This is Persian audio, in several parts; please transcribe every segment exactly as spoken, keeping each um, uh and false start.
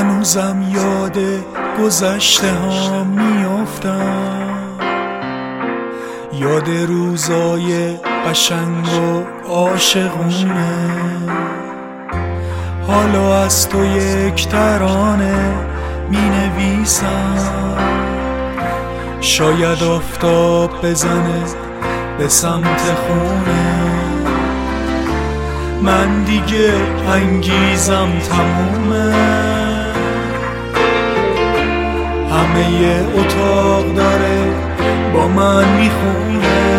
هنوزم یاد گذشته ها میافتم، یاد روزای قشنگ و عاشقونه. حالا از تو یک ترانه می نویسم، شاید آفتاب بزنه به سمت خونه. من دیگه انگیزم تمومه، همه ی اتاق داره با من میخونه.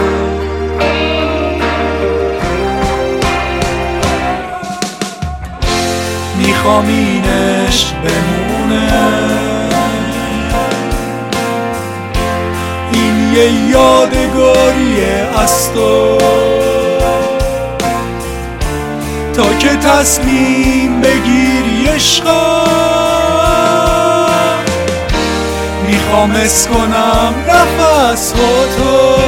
میخوام اینش بمونه، این یه یادگاریه از تو، تا که تصمیم بگیری عشقا. میخوام حس کنم نفس ها تو،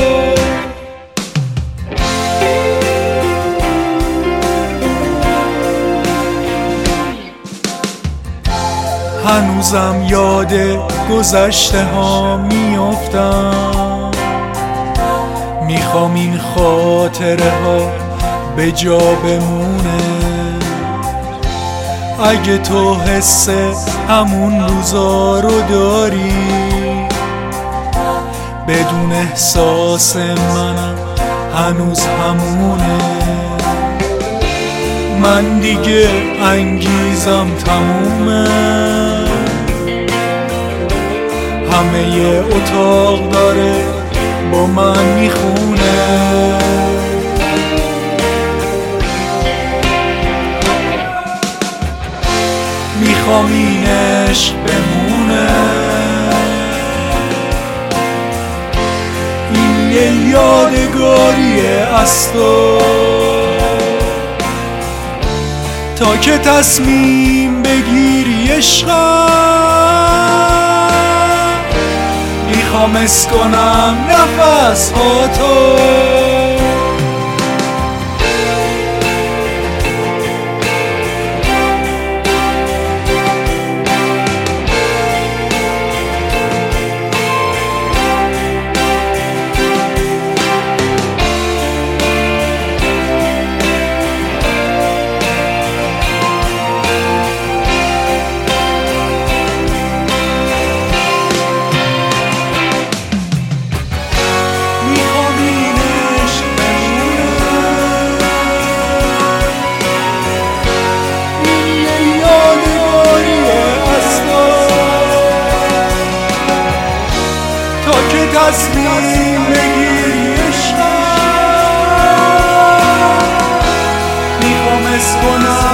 هنوزم یاد گذشته ها میافتم. میخوام این خاطره ها به جا بمونه. اگه تو حس همون روزا رو داری، بدون احساس منم هنوز همونه. من دیگه انگیزم تمومه، همه ی اتاق داره با من میخونه. میخوام این عشق بمونه، این یه یادگاریه از تو، تا که تصمیم بگیری عشقا. میخوام حس کنم نفس ها تو. تصمیم بگیری عشقا، میخوام حس کنم